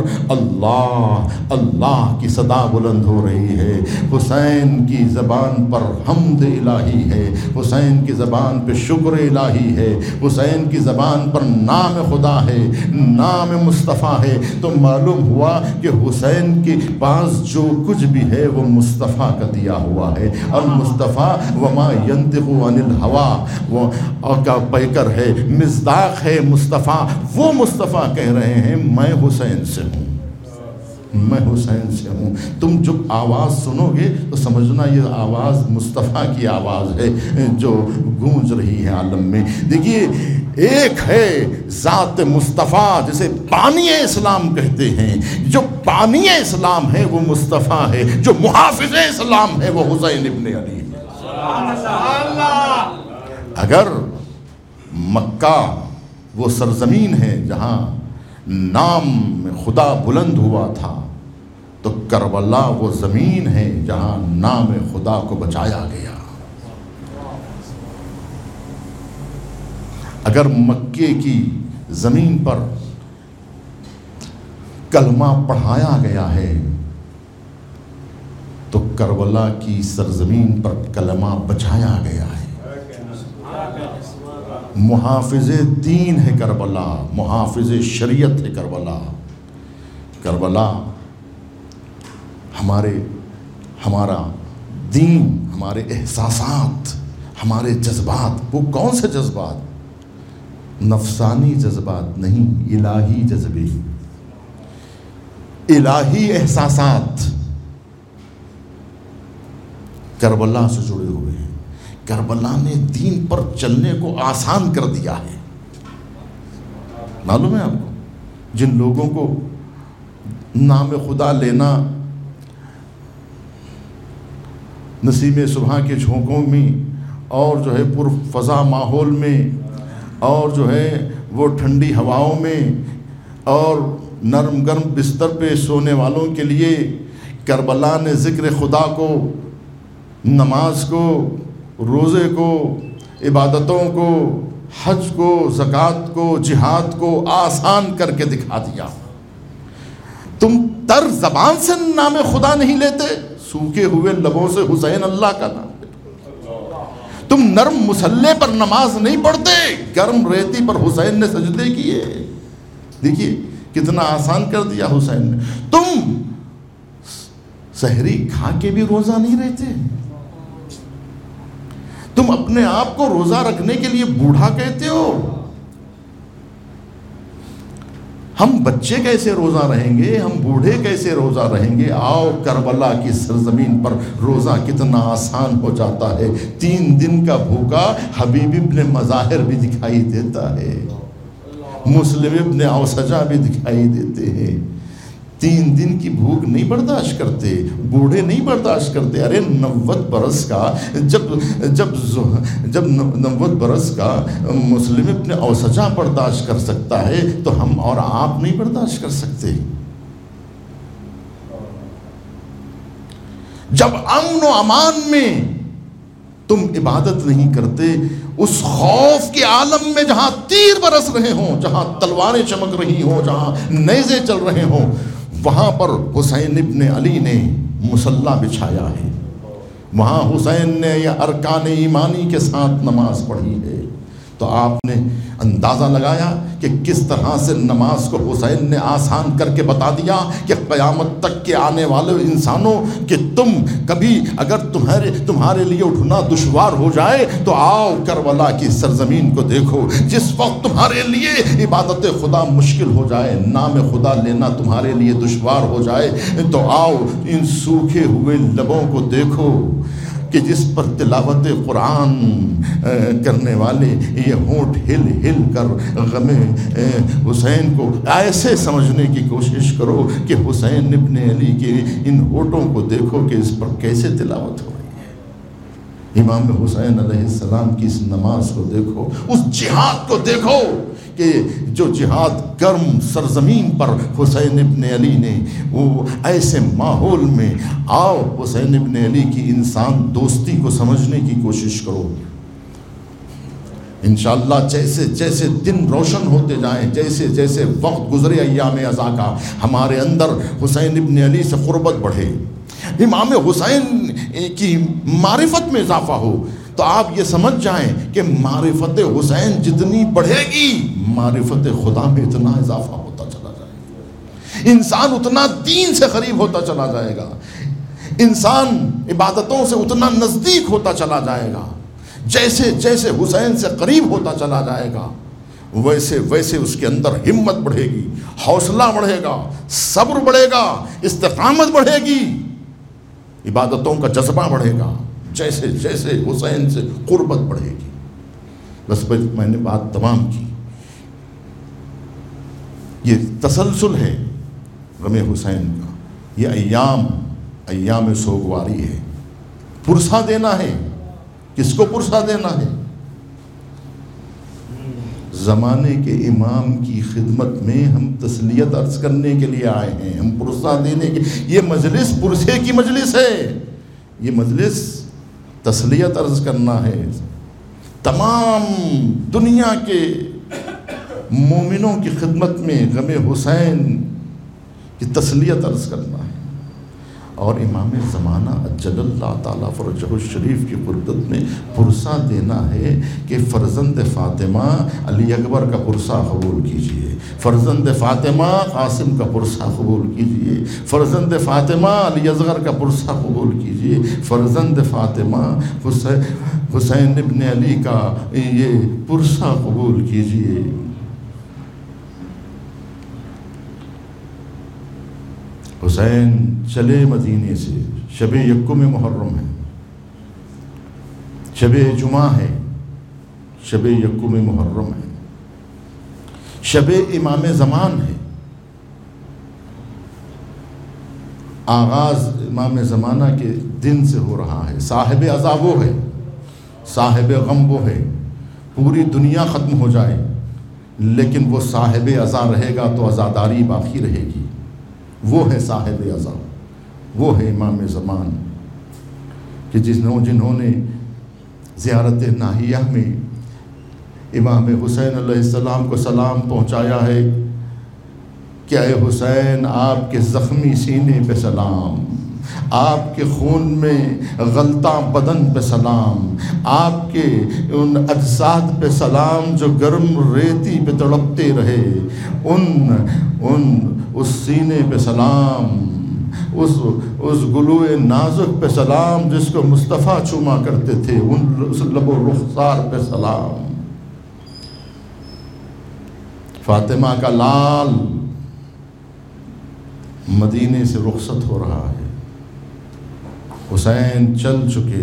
اللہ کی صدا بلند ہو رہی ہے. حسین کی زبان پر حمد الہی ہے, حسین کی زبان پہ شکر الہی ہے, حسین کی زبان پر نام خدا ہے, نام مصطفیٰ ہے. تو معلوم ہوا کہ حسین کے پاس جو کچھ بھی ہے وہ مصطفیٰ کا دیا ہوا ہے. اور مصطفیٰ وما ينطق عن الهوى وہ کا پیکر ہے, مصداق ہے مصطفیٰ. وہ مصطفیٰ کہہ رہے ہیں میں حسین سے ہوں, میں حسین سے ہوں. تم جب آواز سنو گے تو سمجھنا یہ آواز مصطفیٰ کی آواز ہے جو گونج رہی ہے عالم میں. دیکھیے ایک ہے ذات مصطفیٰ جسے بانی اسلام کہتے ہیں. جو بانی اسلام ہے وہ مصطفیٰ ہے, جو محافظ اسلام ہے وہ حسین ابن علی ہے. اگر مکہ وہ سرزمین ہے جہاں نام خدا بلند ہوا تھا تو کربلا وہ زمین ہے جہاں نام خدا کو بچایا گیا. اگر مکے کی زمین پر کلمہ پڑھایا گیا ہے تو کربلا کی سرزمین پر کلمہ بچایا گیا ہے. محافظ دین ہے کربلا, محافظ شریعت ہے کربلا. کربلا ہمارا دین, ہمارے احساسات, ہمارے جذبات, وہ کون سے جذبات؟ نفسانی جذبات نہیں, الہی جذبے, الہی احساسات کربلا سے جڑے ہوئے ہیں. کربلا نے دین پر چلنے کو آسان کر دیا ہے. معلوم ہے آپ کو, جن لوگوں کو نام خدا لینا نسیم صبح کے جھونکوں میں اور جو ہے پر فضا ماحول میں اور جو ہے وہ ٹھنڈی ہواؤں میں اور نرم گرم بستر پہ سونے والوں کے لیے کربلا نے ذکر خدا کو، نماز کو، روزے کو، عبادتوں کو، حج کو، زکوٰۃ کو، جہاد کو آسان کر کے دکھا دیا۔ تم تر زبان سے نام خدا نہیں لیتے، سوکھے ہوئے لبوں سے حسین اللہ کا نام لیتے۔ تم نرم مصلے پر نماز نہیں پڑھتے، گرم ریتی پر حسین نے سجدے کیے۔ دیکھیے کتنا آسان کر دیا حسین نے۔ تم سحری کھا کے بھی روزہ نہیں رہتے، تم اپنے آپ کو روزہ رکھنے کے لیے بوڑھا کہتے ہو۔ ہم بچے کیسے روزہ رہیں گے، ہم بوڑھے کیسے روزہ رہیں گے؟ آؤ کربلا کی سرزمین پر روزہ کتنا آسان ہو جاتا ہے۔ 3 دن کا بھوکا حبیب ابن مظاہر بھی دکھائی دیتا ہے، مسلم ابن اوسجہ بھی دکھائی دیتے ہیں۔ 3 دن کی بھوک نہیں برداشت کرتے، بوڑھے نہیں برداشت کرتے۔ ارے 90 برس کا جب 90 برس کا مسلم ابن اوسجہ برداشت کر سکتا ہے تو ہم اور آپ نہیں برداشت کر سکتے۔ جب امن و امان میں تم عبادت نہیں کرتے، اس خوف کے عالم میں جہاں تیر برس رہے ہوں، جہاں تلواریں چمک رہی ہوں، جہاں نیزے چل رہے ہوں، وہاں پر حسین ابن علی نے مصلی بچھایا ہے، وہاں حسین نے یہ ارکان ایمانی کے ساتھ نماز پڑھی ہے۔ تو آپ نے اندازہ لگایا کہ کس طرح سے نماز کو حسین نے آسان کر کے بتا دیا کہ قیامت تک کے آنے والے انسانوں کہ تم کبھی اگر تمہارے لیے اٹھنا دشوار ہو جائے تو آؤ کربلا کی سرزمین کو دیکھو۔ جس وقت تمہارے لیے عبادت خدا مشکل ہو جائے، نام خدا لینا تمہارے لیے دشوار ہو جائے، تو آؤ ان سوکھے ہوئے لبوں کو دیکھو کہ جس پر تلاوت قرآن کرنے والے یہ ہونٹ ہل ہل کر غم حسین کو ایسے سمجھنے کی کوشش کرو کہ حسین ابن علی کے ان ہونٹوں کو دیکھو کہ اس پر کیسے تلاوت ہو رہی ہے۔ امام حسین علیہ السلام کی اس نماز کو دیکھو، اس جہاد کو دیکھو کہ جو جہاد گرم سرزمین پر حسین ابن علی نے، وہ ایسے ماحول میں آؤ حسین ابن علی کی انسان دوستی کو سمجھنے کی کوشش کرو۔ انشاءاللہ جیسے جیسے دن روشن ہوتے جائیں، جیسے جیسے وقت گزرے ایام ازا کا، ہمارے اندر حسین ابن علی سے قربت بڑھے، امام حسین کی معرفت میں اضافہ ہو، تو آپ یہ سمجھ جائیں کہ معرفت حسین جتنی بڑھے گی، معرفت خدا میں اتنا اضافہ ہوتا چلا جائے گا، انسان اتنا دین سے قریب ہوتا چلا جائے گا، انسان عبادتوں سے اتنا نزدیک ہوتا چلا جائے گا۔ جیسے جیسے حسین سے قریب ہوتا چلا جائے گا، ویسے ویسے اس کے اندر ہمت بڑھے گی، حوصلہ بڑھے گا، صبر بڑھے گا، استقامت بڑھے گی، عبادتوں کا جذبہ بڑھے گا، جیسے جیسے حسین سے قربت بڑھے گی۔ بس میں نے بات تمام کی۔ یہ تسلسل ہے غم حسین کا، یہ ایام سوگواری ہے، پرسہ دینا ہے۔ کس کو پرسہ دینا ہے؟ زمانے کے امام کی خدمت میں ہم تسلیت عرض کرنے کے لیے آئے ہیں، ہم پرسہ دینے کے، یہ مجلس پرسے کی مجلس ہے، یہ مجلس تسلیت عرض کرنا ہے، تمام دنیا کے مومنوں کی خدمت میں غم حسین کی تسلیت عرض کرنا ہے، اور امام زمانہ اجل اللہ تعالیٰ فرجہ الشریف کی قربت میں پرسہ دینا ہے کہ فرزند فاطمہ علی اکبر کا پرسہ قبول کیجئے، فرزند فاطمہ قاسم کا پرسہ قبول کیجئے، فرزند فاطمہ علی اصغر کا پرسہ قبول کیجئے، فرزند فاطمہ حسین ابن علی کا یہ پرسہ قبول کیجئے۔ حسین چلے مدینے سے، شب یکم محرم ہے، شب جمعہ ہے، شب یکم محرم ہے، شب امام زمان ہے، آغاز امام زمانہ کے دن سے ہو رہا ہے، صاحب عذاب وہ ہے، صاحب غم وہ ہے، پوری دنیا ختم ہو جائے، لیکن وہ صاحب عزا رہے گا تو عزاداری باقی رہے گی. وہ ہے صاحب عزا، وہ ہے امام زمان کہ جنہوں نے زیارت ناہیہ میں امام حسین علیہ السلام کو سلام پہنچایا ہے کہ اے حسین آپ کے زخمی سینے پہ سلام، آپ کے خون میں غلطاں بدن پہ سلام، آپ کے ان اجساد پہ سلام جو گرم ریتی پہ تڑپتے رہے، اس سینے پہ سلام، اس گلوئے نازک پہ سلام جس کو مصطفیٰ چوما کرتے تھے، اس لب و رخسار پہ سلام. فاطمہ کا لال مدینے سے رخصت ہو رہا ہے. حسین چل چکے.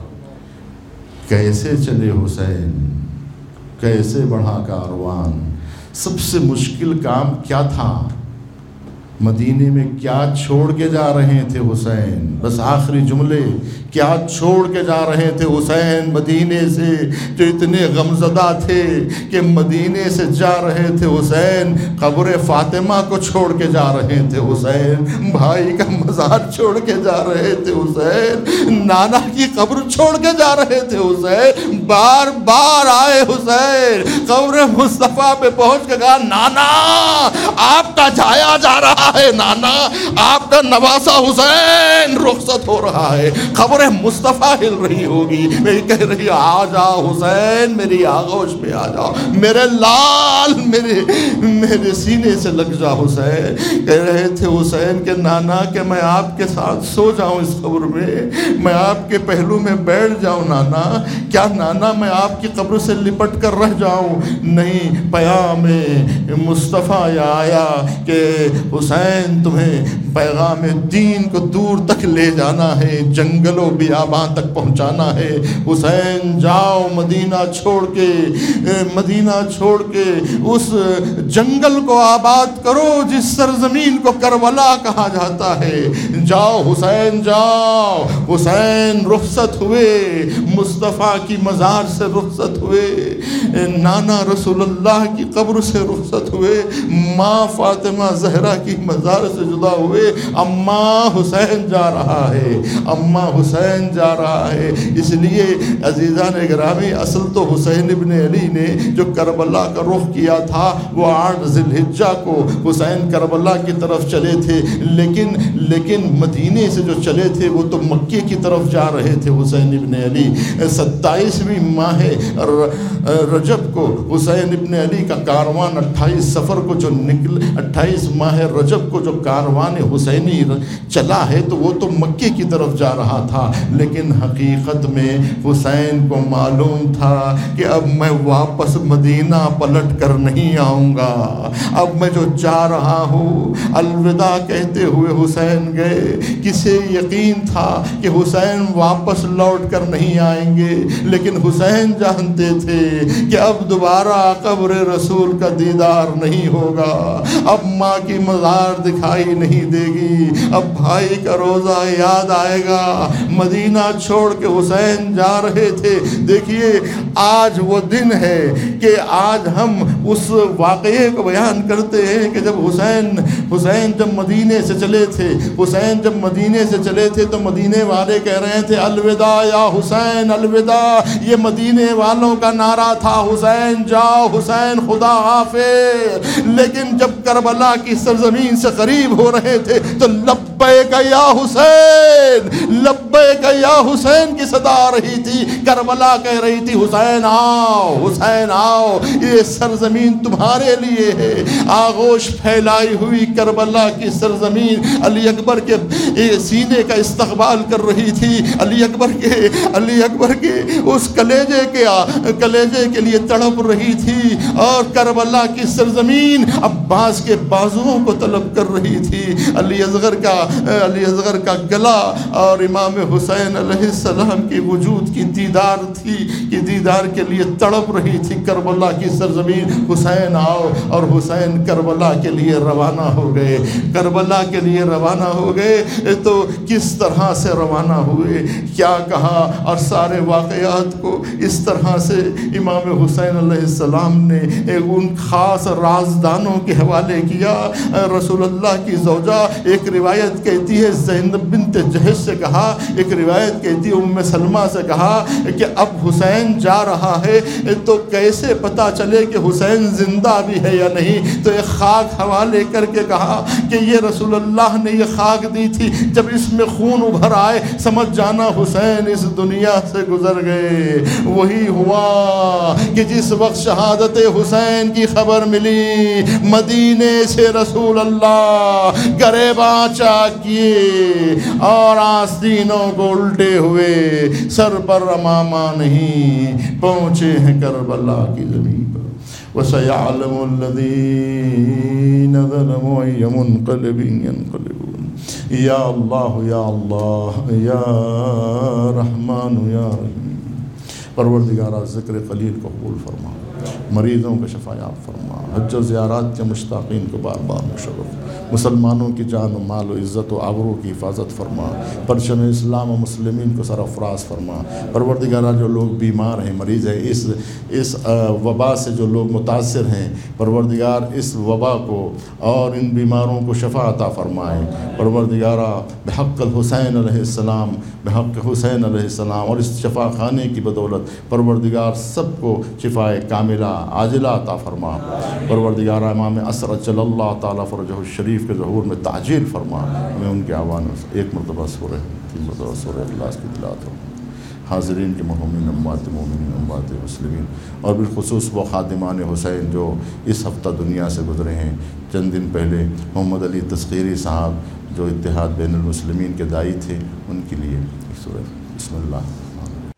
کیسے چلے حسین، کیسے بڑھا کاروان. سب سے مشکل کام کیا تھا؟ مدینے میں کیا چھوڑ کے جا رہے تھے حسین؟ بس آخری جملے، کیا چھوڑ کے جا رہے تھے حسین مدینے سے جو اتنے غمزدہ تھے کہ مدینے سے جا رہے تھے حسین قبر فاطمہ کو چھوڑ کے جا رہے تھے حسین، بھائی کا مزار چھوڑ کے جا رہے تھے حسین، نانا کی قبر چھوڑ کے جا رہے تھے حسین. بار بار آئے حسین، قبر مصطفیٰ پہ پہنچ کے کہا نانا آپ کا جایا جا رہا ہے، نانا آپ کا نواسا حسین رخصت ہو رہا ہے. قبر مصطفیٰ ہل رہی ہوگی، میں کہہ رہی آ جا حسین، میری آغوش میں آ جا، میرے لال میرے سینے سے لگ جا حسین. کہہ رہے تھے حسین کہ نانا کہ میں آپ کے ساتھ سو جاؤں اس قبر میں آپ کے پہلو میں بیٹھ جاؤں نانا. کیا نانا میں آپ کی قبر سے لپٹ کر رہ جاؤں؟ نہیں، پیام مصطفیٰ آیا کہ حسین تمہیں پیغام دین کو دور تک لے جانا ہے، جنگلوں بیاباں تک پہنچانا ہے. حسین جاؤ مدینہ چھوڑ کے اس جنگل کو آباد کرو جس سرزمین کو کربلا کہا جاتا ہے. جاؤ حسین جاؤ. حسین رخصت ہوئے، مصطفیٰ کی مزار سے رخصت ہوئے، نانا رسول اللہ کی قبر سے رخصت ہوئے، ماں فاطمہ زہرا کی مزار سے جدا ہوئے. اماں حسین جا رہا ہے، اماں حسین جا رہا ہے. اس لیے عزیزان گرامی، اصل تو حسین ابن علی نے جو کربلا کا رخ کیا تھا وہ 8 ذی الحجہ کو حسین کربلا کی طرف چلے تھے، لیکن مدینے سے جو چلے تھے وہ تو مکے کی طرف جا رہے تھے. حسین ابن علی 27ویں ماہ رجب کو حسین ابن علی کا کاروان 28 صفر کو جو 28 ماہ رجب کو جو کاروان حسینی چلا ہے تو وہ تو مکے کی طرف جا رہا تھا. لیکن حقیقت میں حسین کو معلوم تھا کہ اب میں واپس مدینہ پلٹ کر نہیں آؤں گا، اب میں جو جا رہا ہوں. الوداع کہتے ہوئے حسین گئے. کسے یقین تھا کہ حسین واپس لوٹ کر نہیں آئیں گے، لیکن حسین جانتے تھے کہ اب دوبارہ قبر رسول کا دیدار نہیں ہوگا، اب ماں کی مزار دکھائی نہیں دے گی، اب بھائی کا روزہ یاد آئے گا. مدینہ چھوڑ کے حسین جا رہے تھے. دیکھیے آج وہ دن ہے کہ آج ہم اس واقعے کو بیان کرتے ہیں کہ جب حسین جب مدینے سے چلے تھے، حسین جب مدینے سے چلے تھے تو مدینے والے کہہ رہے تھے الوداع یا حسین الوداع. یہ مدینے والوں کا نعرہ تھا حسین جاؤ، حسین خدا حافظ. لیکن جب کربلا کی سرزمین سے قریب ہو رہے تھے تو لبیک یا حسین، لبیک یا حسین کی صدا آ رہی تھی. کربلا کہہ رہی تھی حسین آؤ، حسین آؤ، یہ سرزمین تمہارے لیے ہے. آغوش پھیلائی ہوئی کربلا کی سرزمین علی اکبر کے سینے کا استقبال کر رہی تھی. علی اکبر کے اس کلیجے کے لیے تڑپ رہی تھی. اور کربلا کی سرزمین عباس کے بازوؤں کو طلب طلب کر رہی تھی۔ علی اصغر کا گلا اور امام حسین علیہ السلام کی وجود کی دیدار تھی کہ دیدار کے لیے تڑپ رہی تھی۔ کربلا کی سرزمین حسین آؤ، اور حسین کربلا کے لیے روانہ ہو گئے۔ کربلا کے لیے روانہ ہو گئے تو کس طرح سے روانہ ہوئے، کیا کہا، اور سارے واقعات کو اس طرح سے امام حسین علیہ السلام نے ان خاص رازدانوں کے حوالے کیا۔ رسول اللہ کی زوجہ، ایک روایت کہتی ہے زینب بنت جہش سے کہا، ایک روایت کہتی ہے ام سلمہ سے کہا کہ اب حسین جا رہا ہے تو کیسے پتہ چلے کہ حسین زندہ بھی ہے یا نہیں، تو ایک خاک حوالے کر کے کہا کہ یہ رسول اللہ نے یہ خاک دی تھی، جب اس میں خون ابھر آئے سمجھ جانا حسین اس دنیا سے گزر گئے۔ وہی ہوا کہ جس وقت شہادت حسین کی خبر ملی، مدینے سے رسول اللہ گریباں چاک کیے اور آستینوں کو الٹے ہوئے، سر پر امامہ نہیں، پہنچے ہیں کربلا کی زمین پر۔ وَسَيَعْلَمُ الَّذِينَ ظَلَمُوا أَيَّ مُنقَلِبٍ يَنقَلِبُونَ۔ یا اللہ یا اللہ یا رحمان یا رحیم، پروردگارہ ذکر قلیل کو قبول فرما، مریضوں کو شفا یاب فرما، حج و زیارات کے مشتاقین کو بار بار مشرف، مسلمانوں کی جان و مال و عزت و آبرو کی حفاظت فرما، پرچم اسلام و مسلمین کو سرفراز فرما۔ پروردگارہ جو لوگ بیمار ہیں، مریض ہیں، اس وبا سے جو لوگ متاثر ہیں، پروردگار اس وبا کو اور ان بیماروں کو شفا عطا فرمائے۔ پروردگارہ بحق الحسین علیہ السلام، بحق حسین علیہ السلام اور اس شفا خانے کی بدولت پروردگار سب کو شفا کاملہ عاجلہ عطا فرما۔ پروردگارہ امام اسر جل اللہ تعالیٰ فرجہ الشریف کے ظہور میں تعجیل فرما۔ ہمیں ان کے آوان ایک مرتبہ سورہ 3 مرتبہ سورہ اخلاص کی تلاوت ہو۔ حاضرین کے مرحومین، اموات مومنین، اموات مسلمین، اور بالخصوص وہ خادمان حسین جو اس ہفتہ دنیا سے گزرے ہیں۔ چند دن پہلے محمد علی تسخیری صاحب جو اتحاد بین المسلمین کے داعی تھے، ان کے لیے سورہ بسم اللہ۔